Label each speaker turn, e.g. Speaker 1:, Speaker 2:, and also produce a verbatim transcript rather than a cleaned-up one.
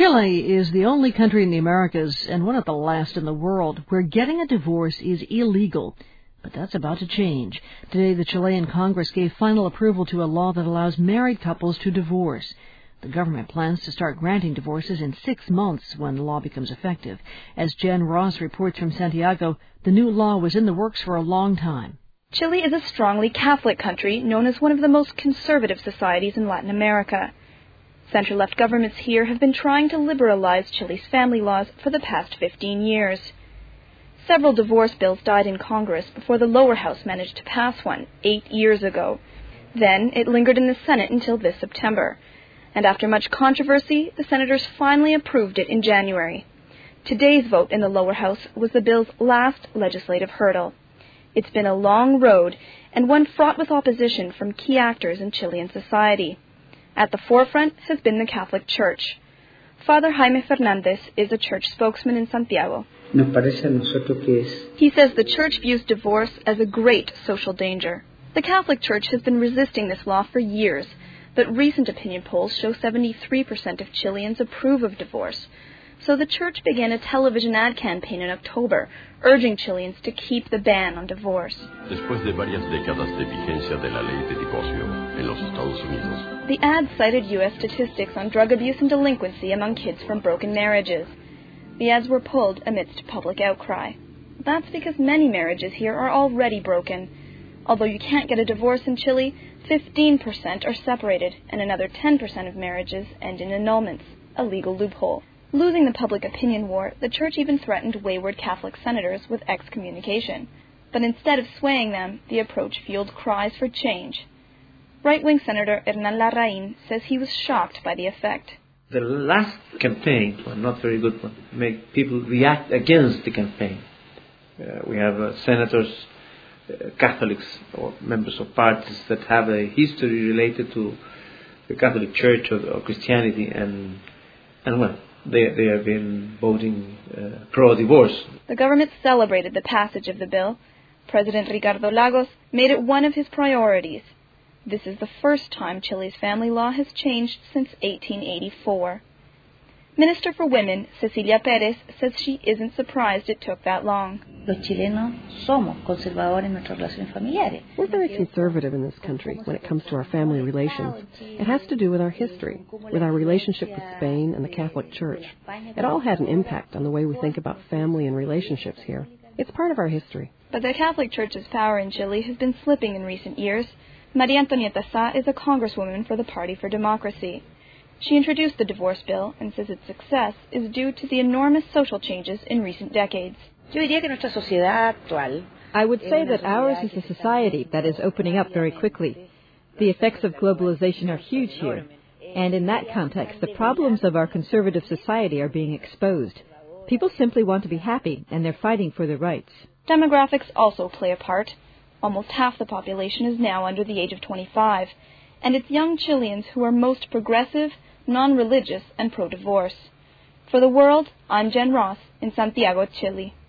Speaker 1: Chile is the only country in the Americas, and one of the last in the world, where getting a divorce is illegal. But that's about to change. Today, the Chilean Congress gave final approval to a law that allows married couples to divorce. The government plans to start granting divorces in six months when the law becomes effective. As Jen Ross reports from Santiago, the new law was in the works for a long time.
Speaker 2: Chile is a strongly Catholic country known as one of the most conservative societies in Latin America. Center-left governments here have been trying to liberalize Chile's family laws for the past fifteen years. Several divorce bills died in Congress before the lower house managed to pass one eight years ago. Then it lingered in the Senate until this September. And after much controversy, the senators finally approved it in January. Today's vote in the lower house was the bill's last legislative hurdle. It's been a long road, and one fraught with opposition from key actors in Chilean society. At the forefront has been the Catholic Church. Father Jaime Fernandez is a church spokesman in Santiago. He says the church views divorce as a great social danger. The Catholic Church has been resisting this law for years, but recent opinion polls show seventy-three percent of Chileans approve of divorce. So the church began a television ad campaign in October, urging Chileans to keep the ban on divorce.
Speaker 3: Después de varias décadas de vigencia de la ley de divorcio en los Estados Unidos.
Speaker 2: The ad cited U S statistics on drug abuse and delinquency among kids from broken marriages. The ads were pulled amidst public outcry. That's because many marriages here are already broken. Although you can't get a divorce in Chile, fifteen percent are separated, and another ten percent of marriages end in annulments, a legal loophole. Losing the public opinion war, the church even threatened wayward Catholic senators with excommunication. But instead of swaying them, the approach fueled cries for change. Right-wing Senator Hernán Larraín says he was shocked by the effect.
Speaker 4: The last campaign, well, not very good one, made people react against the campaign. Uh, we have uh, senators, uh, Catholics, or members of parties that have a history related to the Catholic Church or, or Christianity, and and well, They, they have been voting uh, pro-divorce.
Speaker 2: The government celebrated the passage of the bill. President Ricardo Lagos made it one of his priorities. This is the first time Chile's family law has changed since eighteen eighty-four. Minister for Women, Cecilia Pérez, says she isn't surprised it took that long.
Speaker 5: Los chilenos somos conservadores en nuestras relaciones familiares.
Speaker 6: We're very conservative in this country when it comes to our family relations. It has to do with our history, with our relationship with Spain and the Catholic Church. It all had an impact on the way we think about family and relationships here. It's part of our history.
Speaker 2: But the Catholic Church's power in Chile has been slipping in recent years. María Antonieta Sá is a congresswoman for the Party for Democracy. She introduced the divorce bill and says its success is due to the enormous social changes in recent decades.
Speaker 7: I would say that ours is a society that is opening up very quickly. The effects of globalization are huge here. And in that context, the problems of our conservative society are being exposed. People simply want to be happy, and they're fighting for their rights.
Speaker 2: Demographics also play a part. Almost half the population is now under the age of twenty-five. And it's young Chileans who are most progressive, non-religious, and pro-divorce. For The World, I'm Jen Ross in Santiago, Chile.